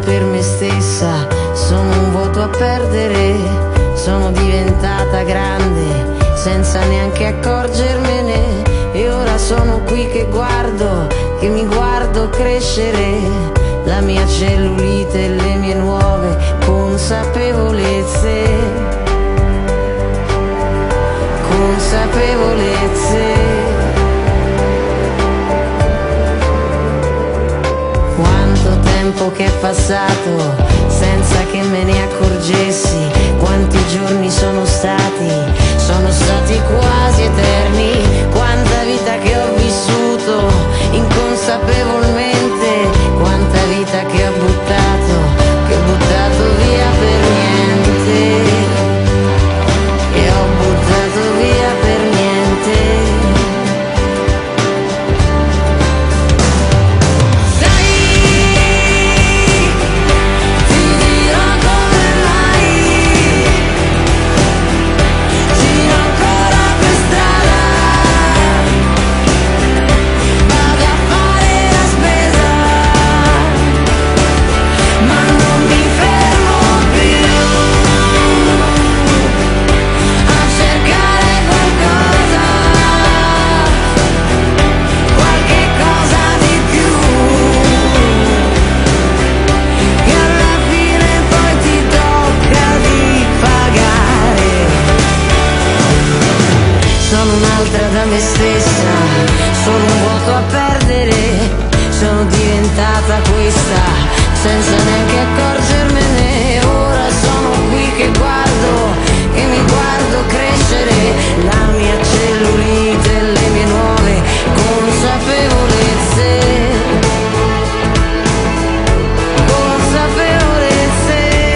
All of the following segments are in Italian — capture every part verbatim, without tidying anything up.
per me stessa, sono un voto a perdere, sono diventata grande senza neanche accorgermene, e ora sono qui che guardo, che mi guardo crescere, la mia cellulite e le mie nuove consapevolezze, consapevolezze. Quanto tempo che è passato senza che me ne accorgessi, quanti giorni sono stati, sono stati quasi eterni, quanta vita che ho vissuto inconsapevolmente, quanta vita che ho buttato, che ho buttato via per niente, e ho buttato via per niente. Sono un'altra da me stessa, sono un vuoto a perdere, sono diventata questa senza neanche accorgermene, ora sono qui che guardo, che mi guardo crescere, la mia cellulite e le mie nuove consapevolezze, consapevolezze.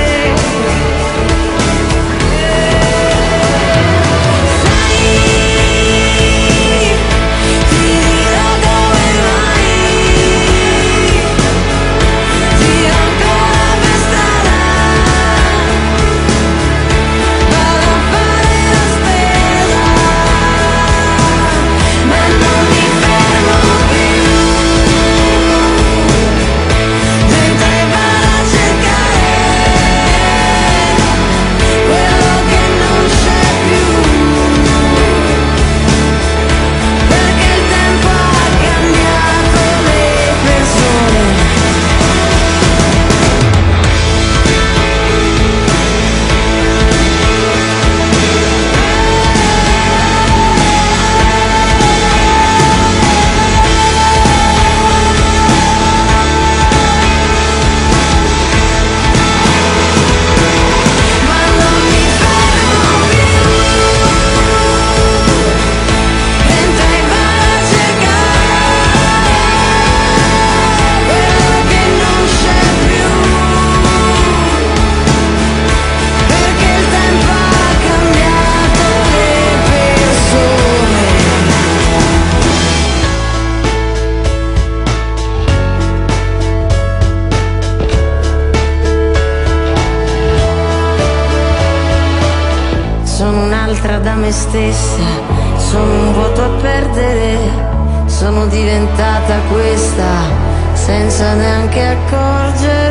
Da me stessa, sono un vuoto a perdere, sono diventata questa senza neanche accorgermi.